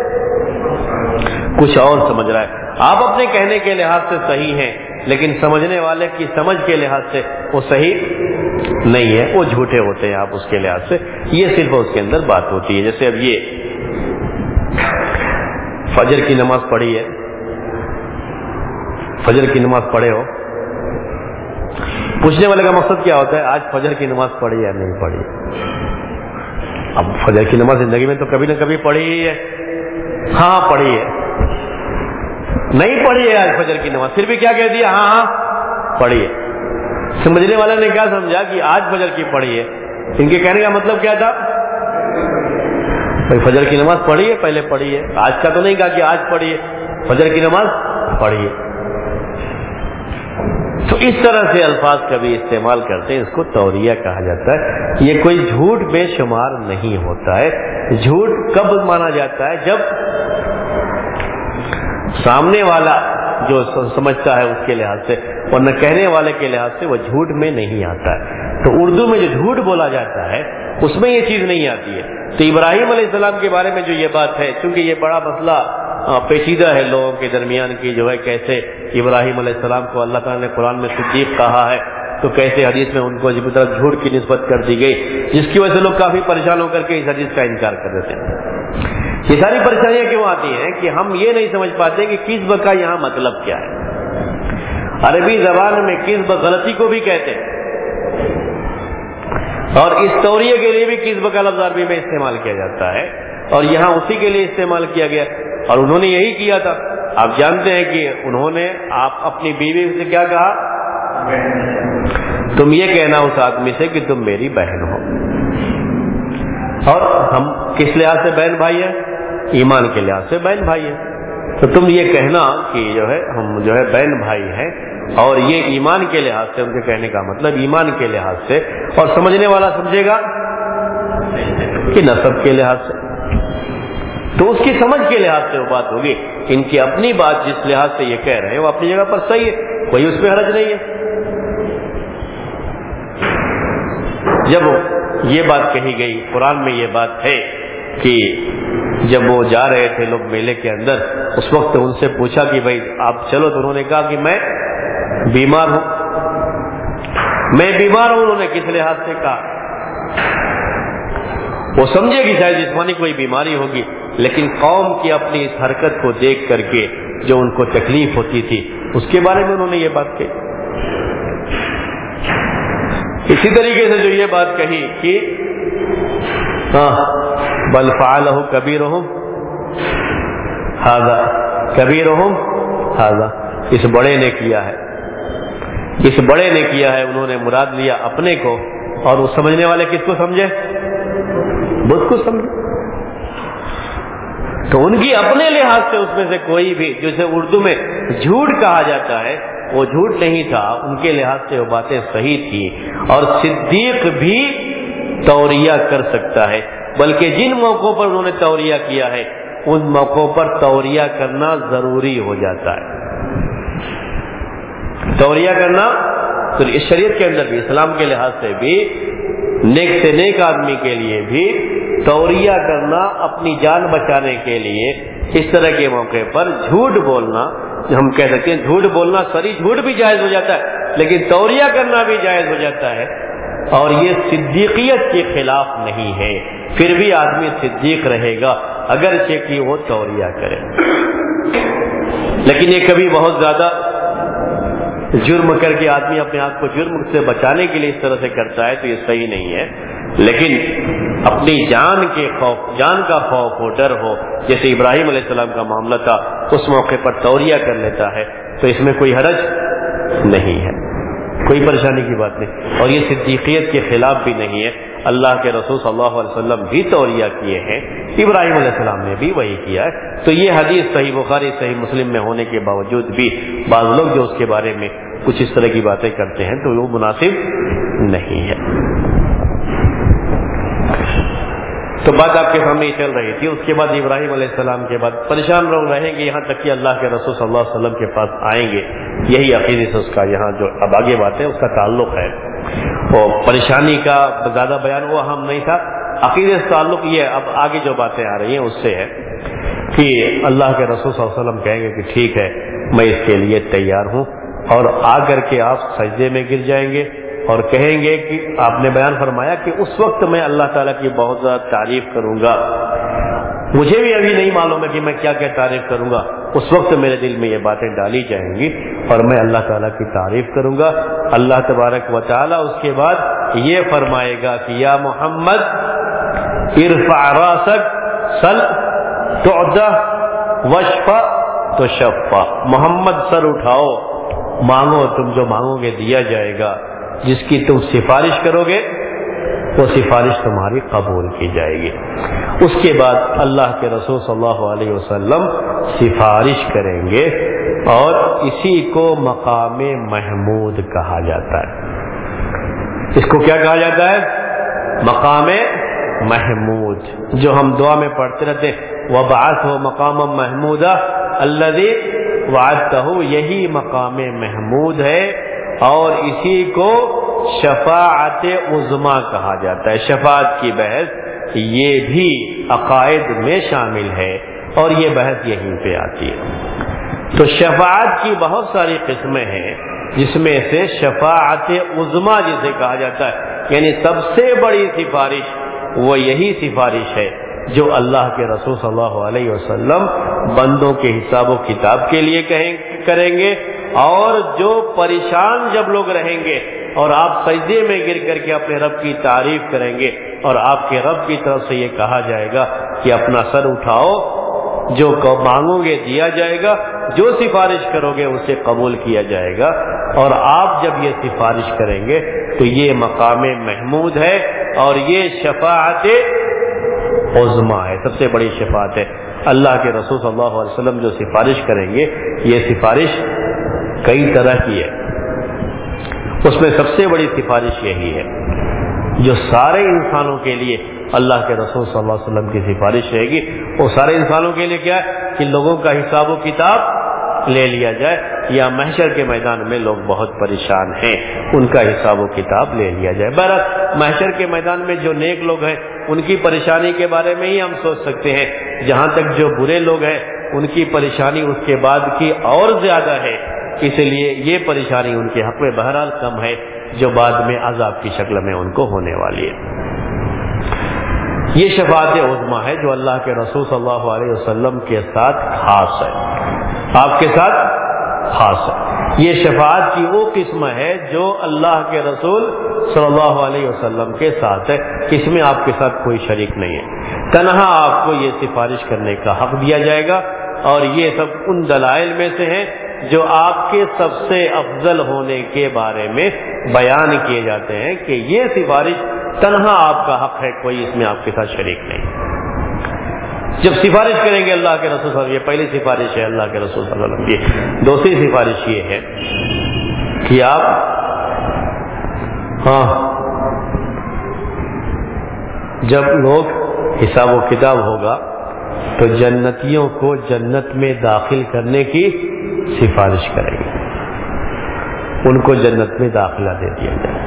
کچھ اور سمجھ رہا ہے. آپ اپنے کہنے کے لحاظ سے صحیح ہیں لیکن سمجھنے والے کی سمجھ کے لحاظ سے وہ صحیح نہیں ہے، وہ جھوٹے ہوتے ہیں آپ اس کے لحاظ سے. یہ صرف اس کے اندر بات ہوتی ہے. جیسے اب یہ فجر کی نماز پڑھی ہے، فجر کی نماز پڑھے ہو، پوچھنے والے کا مقصد کیا ہوتا ہے؟ آج فجر کی نماز پڑھی یا نہیں پڑھی؟ اب فجر کی نماز زندگی میں تو کبھی نہ کبھی پڑھی ہی ہے. ہاں پڑھی ہے. نہیں پڑھی ہے آج فجر کی نماز، پھر بھی کیا کہہ دیا؟ ہاں ہاں پڑھی ہے. سمجھنے والے نے کیا سمجھا کہ آج فجر کی پڑھی ہے. ان کے کہنے کا مطلب کیا تھا؟ فجر کی نماز پڑھی ہے، پہلے پڑھی ہے. آج کا تو نہیں کہا کہ آج پڑھی ہے، فجر کی نماز پڑھی ہے. تو اس طرح سے الفاظ کبھی استعمال کرتے ہیں، اس کو توریہ کہا جاتا ہے. یہ کوئی جھوٹ بے شمار نہیں ہوتا ہے. جھوٹ کب مانا جاتا ہے؟ جب سامنے والا جو سمجھتا ہے اس کے لحاظ سے اور نہ کہنے والے کے لحاظ سے وہ جھوٹ میں نہیں آتا ہے. تو اردو میں جو جھوٹ بولا جاتا ہے اس میں یہ چیز نہیں آتی ہے. تو ابراہیم علیہ السلام کے بارے میں جو یہ بات ہے، چونکہ یہ بڑا مسئلہ پیچیدہ ہے لوگوں کے درمیان کی جو ہے کیسے ابراہیم علیہ السلام کو اللہ تعالیٰ نے قرآن میں صدیق کہا ہے تو کیسے حدیث میں ان کو طرف جھوٹ کی نسبت کر دی گئی، جس کی وجہ سے لوگ کافی پریشان ہو کر کے اس حدیث کا انکار کر دیتے ہیں. یہ ساری پریشانیاں کیوں آتی ہیں کہ ہم یہ نہیں سمجھ پاتے کہ کذب کا یہاں مطلب کیا ہے. عربی زبان میں کذب غلطی کو بھی کہتے ہیں اور اس توریہ کے لیے بھی کذب کا لفظ عربی میں استعمال کیا جاتا ہے اور یہاں اسی کے لیے استعمال کیا گیا اور انہوں نے یہی کیا تھا. آپ جانتے ہیں کہ انہوں نے آپ اپنی بیوی سے کیا کہا؟ تم یہ کہنا اس آدمی سے کہ تم میری بہن ہو. اور ہم کس لحاظ سے بہن بھائی ہیں؟ ایمان کے لحاظ سے بہن بھائی ہیں. تو تم یہ کہنا کہ جو ہے ہم جو ہے بہن بھائی ہیں، اور یہ ایمان کے لحاظ سے، ان کے کہنے کا مطلب ایمان کے لحاظ سے، اور سمجھنے والا سمجھے گا کہ نسب کے لحاظ سے. تو اس کی سمجھ کے لحاظ سے وہ بات ہوگی. ان کی اپنی بات جس لحاظ سے یہ کہہ رہے ہیں وہ اپنی جگہ پر صحیح ہے، کوئی اس میں حرج نہیں ہے. جب یہ بات کہی گئی، قرآن میں یہ بات ہے کہ جب وہ جا رہے تھے لوگ میلے کے اندر، اس وقت ان سے پوچھا کہ بھائی آپ چلو، تو انہوں نے کہا کہ میں بیمار ہوں. میں بیمار ہوں. انہوں نے کس لحاظ سے کہا؟ وہ سمجھے کہ شاید جسمانی کوئی بیماری ہوگی، لیکن قوم کی اپنی اس حرکت کو دیکھ کر کے جو ان کو تکلیف ہوتی تھی اس کے بارے میں انہوں نے یہ بات کہی. اسی طریقے سے جو یہ بات کہی کہ بل فعلہ کبیرہم ھذا، کبیرہم ھذا، اس بڑے نے کیا ہے، اس بڑے نے کیا ہے. انہوں نے مراد لیا اپنے کو، اور وہ سمجھنے والے کس کو سمجھے؟ بدھ کو سمجھے. تو ان کی اپنے لحاظ سے اس میں سے کوئی بھی، جسے اردو میں جھوٹ کہا جاتا ہے، وہ جھوٹ نہیں تھا. ان کے لحاظ سے وہ باتیں صحیح تھی. اور صدیق بھی توریہ کر سکتا ہے، بلکہ جن موقعوں پر انہوں نے توریہ کیا ہے ان موقعوں پر توریہ کرنا ضروری ہو جاتا ہے. توریہ کرنا تو اس شریعت کے اندر بھی، اسلام کے لحاظ سے بھی، نیک سے نیک آدمی کے لیے بھی توریہ کرنا اپنی جان بچانے کے لیے، اس طرح کے موقع پر جھوٹ بولنا، ہم کہہ سکتے ہیں جھوٹ بولنا، سری جھوٹ بھی جائز ہو جاتا ہے لیکن توریہ کرنا بھی جائز ہو جاتا ہے. اور یہ صدیقیت کے خلاف نہیں ہے. پھر بھی آدمی صدیق رہے گا اگرچہ کہ وہ توریہ کرے. لیکن یہ کبھی بہت زیادہ جرم کر کے آدمی اپنے آپ کو جرم سے بچانے کے لیے اس طرح سے کرتا ہے تو یہ صحیح نہیں ہے. لیکن اپنی جان کے خوف، جان کا خوف ہو، ڈر ہو، جیسے ابراہیم علیہ السلام کا معاملہ تھا، اس موقع پر توریہ کر لیتا ہے تو اس میں کوئی حرج نہیں ہے، کوئی پریشانی کی بات نہیں، اور یہ صدیقیت کے خلاف بھی نہیں ہے۔ اللہ کے رسول صلی اللہ علیہ وسلم بھی توریہ کیے ہیں، ابراہیم علیہ السلام نے بھی وہی کیا ہے۔ تو یہ حدیث صحیح بخاری صحیح مسلم میں ہونے کے باوجود بھی بعض لوگ جو اس کے بارے میں کچھ اس طرح کی باتیں کرتے ہیں تو وہ مناسب نہیں ہے۔ تو بات آپ کے سامنے چل رہی تھی، اس کے بعد ابراہیم علیہ السلام کے بعد پریشان لوگ رہیں گے یہاں تک کہ اللہ کے رسول صلی اللہ علیہ وسلم کے پاس آئیں گے، یہی عقیدے سے اس کا یہاں جو اب آگے بات ہے اس کا تعلق ہے۔ اور پریشانی کا زیادہ بیان وہ اہم نہیں تھا، عقیدے سے تعلق یہ اب آگے جو باتیں آ رہی ہیں اس سے ہے کہ اللہ کے رسول صلی اللہ علیہ وسلم کہیں گے کہ ٹھیک ہے میں اس کے لیے تیار ہوں، اور آ کر کے آپ سجدے میں گر جائیں گے اور کہیں گے کہ آپ نے بیان فرمایا کہ اس وقت میں اللہ تعالیٰ کی بہت زیادہ تعریف کروں گا، مجھے بھی ابھی نہیں معلوم ہے کہ میں کیا کیا تعریف کروں گا، اس وقت میرے دل میں یہ باتیں ڈالی جائیں گی اور میں اللہ تعالیٰ کی تعریف کروں گا۔ اللہ تبارک و تعالیٰ اس کے بعد یہ فرمائے گا کہ یا محمد ارفع راسک سل تعطى واشفع تشفع، محمد سر اٹھاؤ، مانگو، تم جو مانگو گے دیا جائے گا، جس کی تم سفارش کرو گے وہ سفارش تمہاری قبول کی جائے گی۔ اس کے بعد اللہ کے رسول صلی اللہ علیہ وسلم سفارش کریں گے اور اسی کو مقام محمود کہا جاتا ہے۔ اس کو کیا کہا جاتا ہے؟ مقام محمود، جو ہم دعا میں پڑھتے رہتے ہیں وَبَعَثْهُ مَقَامًا مَحْمُودًا الَّذِي وَعَدتَّهُ، یہی مقام محمود ہے اور اسی کو شفاعت عظمیٰ کہا جاتا ہے۔ شفاعت کی بحث یہ بھی عقائد میں شامل ہے اور یہ بحث یہیں پہ آتی ہے۔ تو شفاعت کی بہت ساری قسمیں ہیں، جس میں سے شفاعت عظمیٰ جسے کہا جاتا ہے، یعنی سب سے بڑی سفارش وہ یہی سفارش ہے جو اللہ کے رسول صلی اللہ علیہ وسلم بندوں کے حساب و کتاب کے لیے کریں گے، اور جو پریشان جب لوگ رہیں گے اور آپ سجدے میں گر کر کے اپنے رب کی تعریف کریں گے اور آپ کے رب کی طرف سے یہ کہا جائے گا کہ اپنا سر اٹھاؤ، جو مانگو گے دیا جائے گا، جو سفارش کرو گے اسے قبول کیا جائے گا، اور آپ جب یہ سفارش کریں گے تو یہ مقام محمود ہے اور یہ شفاعت عظمیٰ ہے، سب سے بڑی شفاعت ہے۔ اللہ کے رسول صلی اللہ علیہ وسلم جو سفارش کریں گے، یہ سفارش کئی طرح کی ہے، اس میں سب سے بڑی سفارش یہی ہے جو سارے انسانوں کے لیے اللہ کے رسول صلی اللہ علیہ وسلم کی سفارش رہے گی۔ وہ سارے انسانوں کے لیے کیا ہے کہ لوگوں کا حساب و کتاب لے لیا جائے، یا محشر کے میدان میں لوگ بہت پریشان ہیں ان کا حساب و کتاب لے لیا جائے۔ بہرحال محشر کے میدان میں جو نیک لوگ ہیں ان کی پریشانی کے بارے میں ہی ہم سوچ سکتے ہیں، جہاں تک جو برے لوگ ہیں ان کی پریشانی اس کے بعد کی اور زیادہ ہے، اس لیے یہ پریشانی ان کے حق میں بہرحال کم ہے جو بعد میں عذاب کی شکل میں ان کو ہونے والی ہے۔ یہ شفاعت عظمیٰ ہے جو اللہ کے رسول صلی اللہ علیہ وسلم کے ساتھ خاص ہے، آپ کے ساتھ خاص ہے۔ یہ شفاعت کی وہ قسم ہے جو اللہ کے رسول صلی اللہ علیہ وسلم کے ساتھ ہے، اس میں آپ کے ساتھ کوئی شریک نہیں ہے، تنہا آپ کو یہ سفارش کرنے کا حق دیا جائے گا، اور یہ سب ان دلائل میں سے ہیں جو آپ کے سب سے افضل ہونے کے بارے میں بیان کیے جاتے ہیں کہ یہ سفارش تنہا آپ کا حق ہے، کوئی اس میں آپ کے ساتھ شریک نہیں۔ جب سفارش کریں گے اللہ کے رسول صلی اللہ علیہ وسلم، یہ پہلی سفارش ہے اللہ کے رسول صلی اللہ علیہ وسلم کی۔ دوسری سفارش یہ ہے کہ آپ جب لوگ حساب و کتاب ہوگا تو جنتیوں کو جنت میں داخل کرنے کی سفارش کریں گے، ان کو جنت میں داخلہ دے دیا جائے۔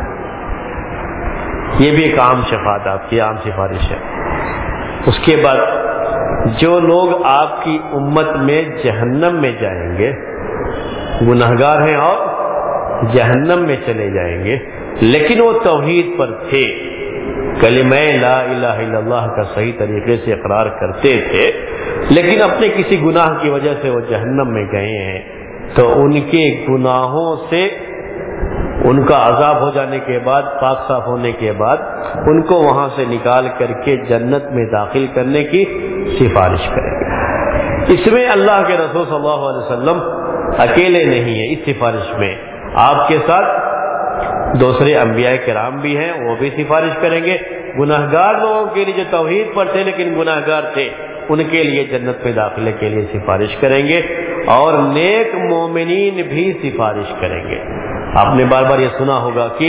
یہ بھی ایک عام شفاعت آپ کی عام سفارش ہے۔ اس کے بعد جو لوگ آپ کی امت میں جہنم میں جائیں گے، گنہگار ہیں اور جہنم میں چلے جائیں گے، لیکن وہ توحید پر تھے، کلمہ لا الہ الا اللہ کا صحیح طریقے سے اقرار کرتے تھے، لیکن اپنے کسی گناہ کی وجہ سے وہ جہنم میں گئے ہیں، تو ان کے گناہوں سے ان کا عذاب ہو جانے کے بعد، پاک صاف ہونے کے بعد ان کو وہاں سے نکال کر کے جنت میں داخل کرنے کی سفارش کریں گے۔ اس میں اللہ کے رسول صلی اللہ علیہ وسلم اکیلے نہیں ہیں، اس سفارش میں آپ کے ساتھ دوسرے انبیاء کرام بھی ہیں، وہ بھی سفارش کریں گے۔ گناہگار لوگوں کے لیے جو توحید پر تھے لیکن گناہگار تھے، ان کے لیے جنت میں داخلے کے لیے سفارش کریں گے، اور نیک مومنین بھی سفارش کریں گے۔ آپ نے بار بار یہ سنا ہوگا کہ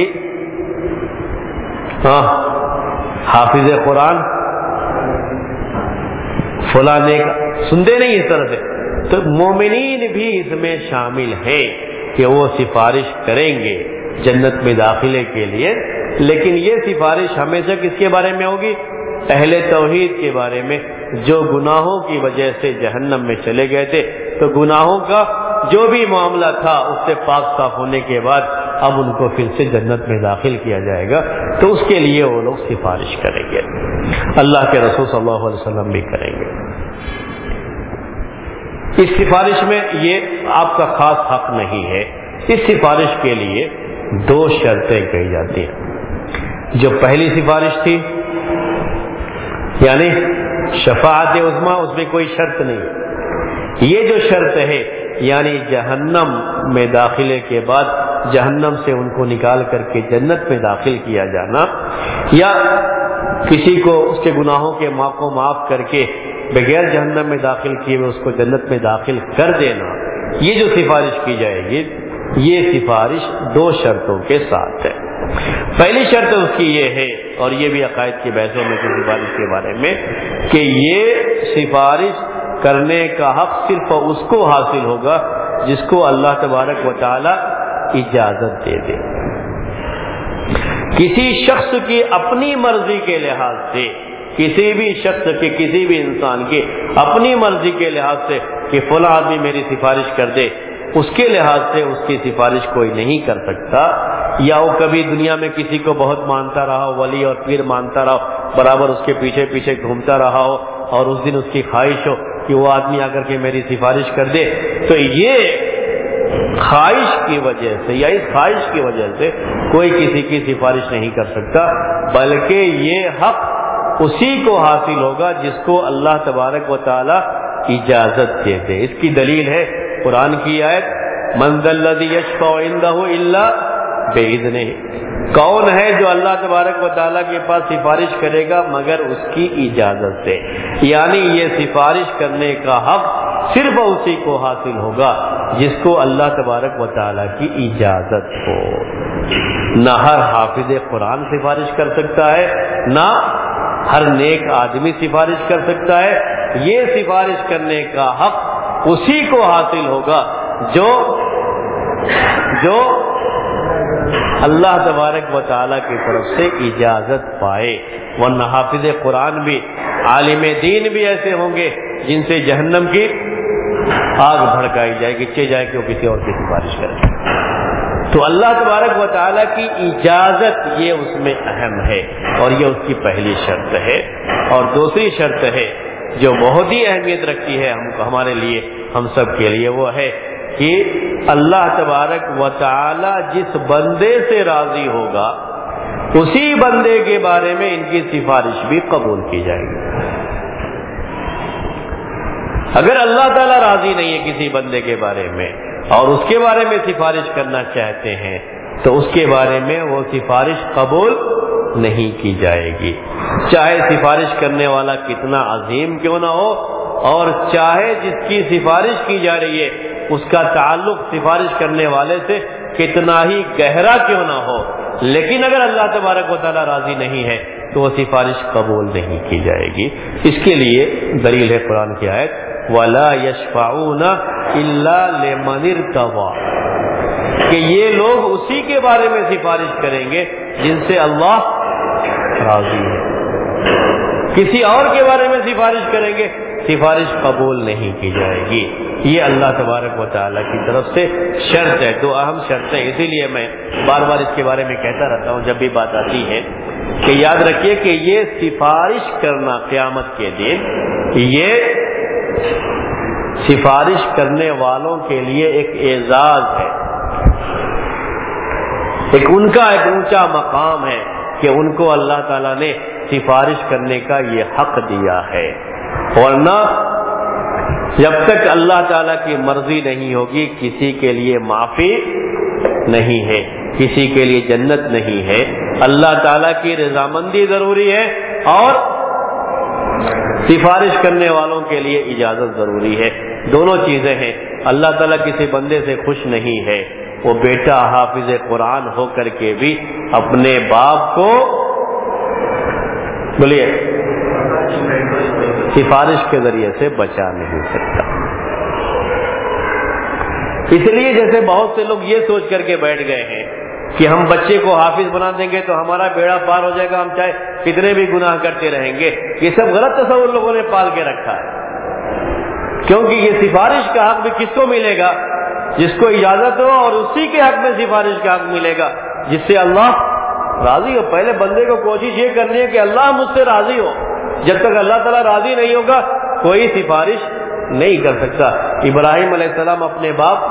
حافظ قرآن فلاں نیک، سنتے نہیں اس طرح سے، تو مومنین بھی اس میں شامل ہیں کہ وہ سفارش کریں گے جنت میں داخلے کے لیے۔ لیکن یہ سفارش ہمیشہ کس کے بارے میں ہوگی؟ اہل توحید کے بارے میں، جو گناہوں کی وجہ سے جہنم میں چلے گئے تھے، تو گناہوں کا جو بھی معاملہ تھا اس سے پاک صاف ہونے کے بعد اب ان کو پھر سے جنت میں داخل کیا جائے گا، تو اس کے لیے وہ لوگ سفارش کریں گے، اللہ کے رسول صلی اللہ علیہ وسلم بھی کریں گے۔ اس سفارش میں یہ آپ کا خاص حق نہیں ہے، اس سفارش کے لیے دو شرطیں کہی جاتی ہیں۔ جو پہلی سفارش تھی یعنی شفاعت عظمی، اس میں کوئی شرط نہیں۔ یہ جو شرط ہے یعنی جہنم میں داخلے کے بعد جہنم سے ان کو نکال کر کے جنت میں داخل کیا جانا، یا کسی کو اس کے گناہوں کے کو معاف کر کے بغیر جہنم میں داخل کیے ہوئے اس کو جنت میں داخل کر دینا، یہ جو سفارش کی جائے گی یہ سفارش دو شرطوں کے ساتھ ہے۔ پہلی شرط اس کی یہ ہے، اور یہ بھی عقائد کی بحثوں میں کی سفارش کے بارے میں، کہ یہ سفارش کرنے کا حق صرف اس کو حاصل ہوگا جس کو اللہ تبارک و تعالی اجازت دے دے۔ کسی شخص کی اپنی مرضی کے لحاظ سے، کسی بھی شخص کے، کسی بھی انسان کی اپنی مرضی کے لحاظ سے کہ فلاں آدمی میری سفارش کر دے، اس کے لحاظ سے اس کی سفارش کوئی نہیں کر سکتا۔ یا وہ کبھی دنیا میں کسی کو بہت مانتا رہا ہو، ولی اور پیر مانتا رہا ہو، برابر اس کے پیچھے پیچھے گھومتا رہا ہو، اور اس دن اس کی خواہش ہو کہ وہ آدمی آ کر کے میری سفارش کر دے، تو یہ خواہش کی وجہ سے یا اس خواہش کی وجہ سے کوئی کسی کی سفارش نہیں کر سکتا، بلکہ یہ حق اسی کو حاصل ہوگا جس کو اللہ تبارک و تعالی اجازت دے دے۔ اس کی دلیل ہے قرآن کی آیت، من ذا الذی یشفع عندہ الا بإذنہ، کون ہے جو اللہ تبارک و تعالیٰ کے پاس سفارش کرے گا مگر اس کی اجازت سے، یعنی یہ سفارش کرنے کا حق صرف اسی کو حاصل ہوگا جس کو اللہ تبارک و تعالیٰ کی اجازت ہو۔ نہ ہر حافظ قرآن سفارش کر سکتا ہے، نہ ہر نیک آدمی سفارش کر سکتا ہے۔ یہ سفارش کرنے کا حق اسی کو حاصل ہوگا جو اللہ تبارک و تعالیٰ کی طرف سے اجازت پائے، ورنہ حافظ قرآن بھی، عالم دین بھی ایسے ہوں گے جن سے جہنم کی آگ بھڑکائی جائے گی، چاہے جائے کہ وہ کسی اور کی سفارش کرے۔ تو اللہ تبارک و تعالیٰ کی اجازت یہ اس میں اہم ہے، اور یہ اس کی پہلی شرط ہے۔ اور دوسری شرط ہے جو بہت ہی اہمیت رکھتی ہے ہمارے لیے، ہم سب کے لیے، وہ ہے کہ اللہ تبارک و تعالی جس بندے سے راضی ہوگا اسی بندے کے بارے میں ان کی سفارش بھی قبول کی جائے گی۔ اگر اللہ تعالی راضی نہیں ہے کسی بندے کے بارے میں اور اس کے بارے میں سفارش کرنا چاہتے ہیں تو اس کے بارے میں وہ سفارش قبول نہیں کی جائے گی، چاہے سفارش کرنے والا کتنا عظیم کیوں نہ ہو، اور چاہے جس کی سفارش کی جا رہی ہے اس کا تعلق سفارش کرنے والے سے کتنا ہی گہرا کیوں نہ ہو، لیکن اگر اللہ تبارک و تعالی راضی نہیں ہے تو وہ سفارش قبول نہیں کی جائے گی۔ اس کے لیے دلیل ہے قرآن کی آیت، وَلَا يَشْفَعُونَ إِلَّا لِمَنِ ارْتَضَىٰ، کہ یہ لوگ اسی کے بارے میں سفارش کریں گے جن سے اللہ راضی ہے، کسی اور کے بارے میں سفارش کریں گے سفارش قبول نہیں کی جائے گی۔ یہ اللہ تبارک و تعالیٰ کی طرف سے شرط ہے، دو اہم شرطیں، اسی لیے میں بار بار اس کے بارے میں کہتا رہتا ہوں جب بھی بات آتی ہے کہ یاد رکھیے کہ یہ سفارش کرنا قیامت کے دن یہ سفارش کرنے والوں کے لیے ایک اعزاز ہے، ایک ان کا ایک اونچا مقام ہے کہ ان کو اللہ تعالیٰ نے سفارش کرنے کا یہ حق دیا ہے، ورنہ جب تک اللہ تعالیٰ کی مرضی نہیں ہوگی کسی کے لیے معافی نہیں ہے، کسی کے لیے جنت نہیں ہے۔ اللہ تعالیٰ کی رضامندی ضروری ہے اور سفارش کرنے والوں کے لیے اجازت ضروری ہے، دونوں چیزیں ہیں۔ اللہ تعالیٰ کسی بندے سے خوش نہیں ہے، وہ بیٹا حافظ قرآن ہو کر کے بھی اپنے باپ کو بولیے سفارش کے ذریعے سے بچا نہیں سکتا۔ اس لیے جیسے بہت سے لوگ یہ سوچ کر کے بیٹھ گئے ہیں کہ ہم بچے کو حافظ بنا دیں گے تو ہمارا بیڑا پار ہو جائے گا، ہم چاہے کتنے بھی گناہ کرتے رہیں گے، یہ سب غلط تصور لوگوں نے پال کے رکھا ہے۔ کیونکہ یہ سفارش کا حق بھی کس کو ملے گا؟ جس کو اجازت ہو، اور اسی کے حق میں سفارش کا حق ملے گا جس سے اللہ راضی ہو۔ پہلے بندے کو کوشش یہ کرنی ہے کہ اللہ مجھ سے راضی ہو۔ جب تک اللہ تعالیٰ راضی نہیں ہوگا کوئی سفارش نہیں کر سکتا۔ ابراہیم علیہ السلام اپنے باپ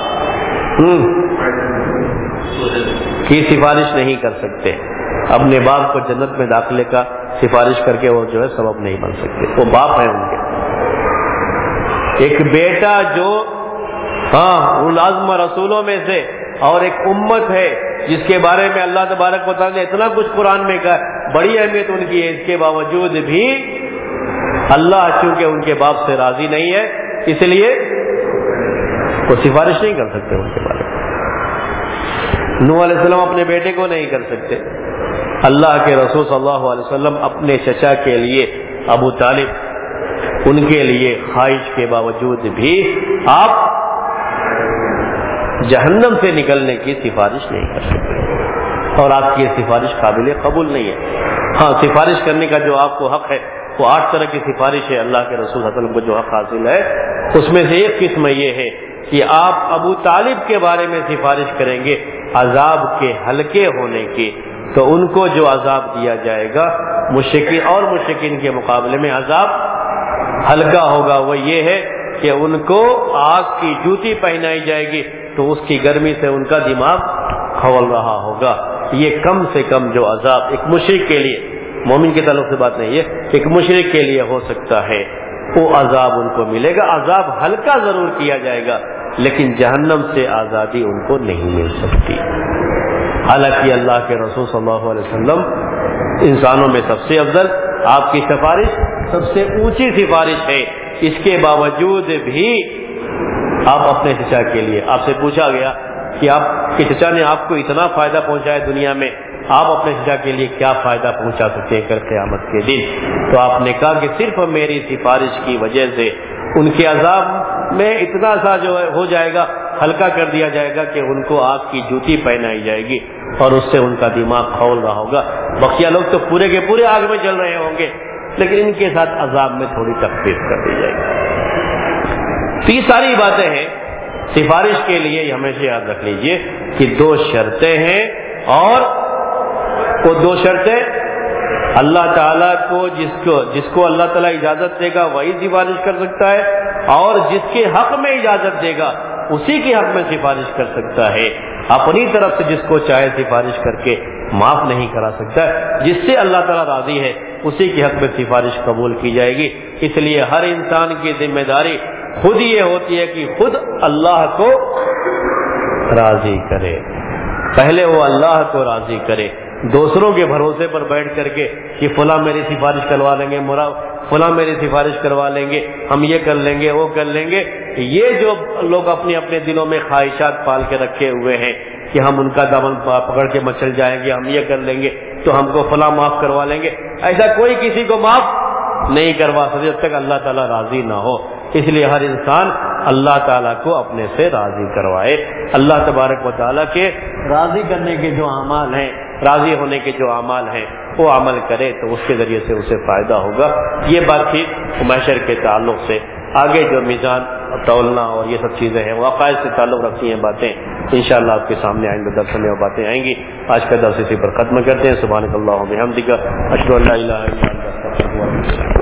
کی سفارش نہیں کر سکتے، اپنے باپ کو جنت میں داخلے کا سفارش کر کے وہ جو ہے سبب نہیں بن سکتے، وہ باپ ہیں ان کے۔ ایک بیٹا جو العزم رسولوں میں سے اور ایک امت ہے جس کے بارے میں اللہ تبارک و تعالیٰ نے اتنا کچھ قرآن میں کہا، بڑی اہمیت ان کی ہے، اس کے باوجود بھی اللہ چونکہ ان کے باپ سے راضی نہیں ہے اس لیے وہ سفارش نہیں کر سکتے ان کے بارے میں۔ نوح علیہ السلام اپنے بیٹے کو نہیں کر سکتے، اللہ کے رسول صلی اللہ علیہ وسلم اپنے چچا کے لیے ابو طالب ان کے لیے خواہش کے باوجود بھی آپ جہنم سے نکلنے کی سفارش نہیں کر سکتے، اور آپ کی یہ سفارش قابل قبول نہیں ہے۔ ہاں، سفارش کرنے کا جو آپ کو حق ہے وہ 8 طرح کی سفارش ہے، اللہ کے رسول صلی اللہ علیہ وسلم کو جو حق حاصل ہے اس میں سے ایک قسم یہ ہے کہ آپ ابو طالب کے بارے میں سفارش کریں گے عذاب کے ہلکے ہونے کی، تو ان کو جو عذاب دیا جائے گا مشرکین کے مقابلے میں عذاب ہلکا ہوگا، وہ یہ ہے کہ ان کو آگ کی جوتی پہنائی جائے گی تو اس کی گرمی سے ان کا دماغ کھول رہا ہوگا۔ یہ کم سے کم جو عذاب ایک مشرک کے لیے، مومن کے تعلق سے بات نہیں ہے، ایک مشرک کے لیے ہو سکتا ہے، وہ عذاب ان کو ملے گا۔ عذاب ہلکا ضرور کیا جائے گا لیکن جہنم سے آزادی ان کو نہیں مل سکتی۔ حالانکہ اللہ کے رسول صلی اللہ علیہ وسلم انسانوں میں سب سے افضل، آپ کی سفارش سب سے اونچی سفارش ہے، اس کے باوجود بھی آپ اپنے چچا کے لیے، آپ سے پوچھا گیا کہ آپ کے چچا نے آپ کو اتنا فائدہ پہنچایا دنیا میں، آپ اپنے چچا کے لیے کیا فائدہ پہنچا سکتے ہیں کل قیامت کے دن؟ تو آپ نے کہا کہ صرف میری سفارش کی وجہ سے ان کے عذاب میں اتنا سا جو ہو جائے گا، ہلکا کر دیا جائے گا کہ ان کو آگ کی جوتی پہنائی جائے گی اور اس سے ان کا دماغ کھول رہا ہوگا۔ بقیہ لوگ تو پورے کے پورے آگ میں جل رہے ہوں گے لیکن ان کے ساتھ عذاب میں تھوڑی تخفیف کر دی جائے گی۔ تو یہ ساری باتیں ہیں سفارش کے لیے، ہمیشہ یاد رکھ لیجئے کہ 2 شرطیں ہیں، اور وہ 2 شرطیں اللہ تعالیٰ کو جس کو اللہ تعالیٰ اجازت دے گا وہی سفارش کر سکتا ہے، اور جس کے حق میں اجازت دے گا اسی کے حق میں سفارش کر سکتا ہے۔ اپنی طرف سے جس کو چاہے سفارش کر کے معاف نہیں کرا سکتا، جس سے اللہ تعالیٰ راضی ہے اسی کے حق میں سفارش قبول کی جائے گی۔ اس لیے ہر انسان کی ذمہ داری خود یہ ہوتی ہے کہ خود اللہ کو راضی کرے، پہلے وہ اللہ کو راضی کرے۔ دوسروں کے بھروسے پر بیٹھ کر کے کہ فلاں میری سفارش کروا لیں گے، فلاں میری سفارش کروا لیں گے، ہم یہ کر لیں گے وہ کر لیں گے، یہ جو لوگ اپنے اپنے دلوں میں خواہشات پال کے رکھے ہوئے ہیں کہ ہم ان کا دامن پکڑ کے مچل جائیں گے، ہم یہ کر لیں گے تو ہم کو فلاں معاف کروا لیں گے، ایسا کوئی کسی کو معاف نہیں کروا سکتے جب تک اللہ تعالیٰ راضی نہ ہو۔ اس لیے ہر انسان اللہ تعالیٰ کو اپنے سے راضی کروائے۔ اللہ تبارک و تعالیٰ کے راضی کرنے کے جو اعمال ہیں، راضی ہونے کے جو اعمال ہیں وہ عمل کرے تو اس کے ذریعے سے اسے فائدہ ہوگا۔ یہ بات تھی محشر کے تعلق سے۔ آگے جو میزان تولنا اور یہ سب چیزیں ہیں وہ عقائد سے تعلق رکھتی ہیں باتیں، انشاءاللہ آپ کے سامنے آئندہ درس میں وہ باتیں آئیں گی۔ آج کا درس اسی پر ختم کرتے ہیں۔ سبحانک اللہم و بحمدک، اشہد ان لا الہ الا انت، استغفرک و اتوب الیک۔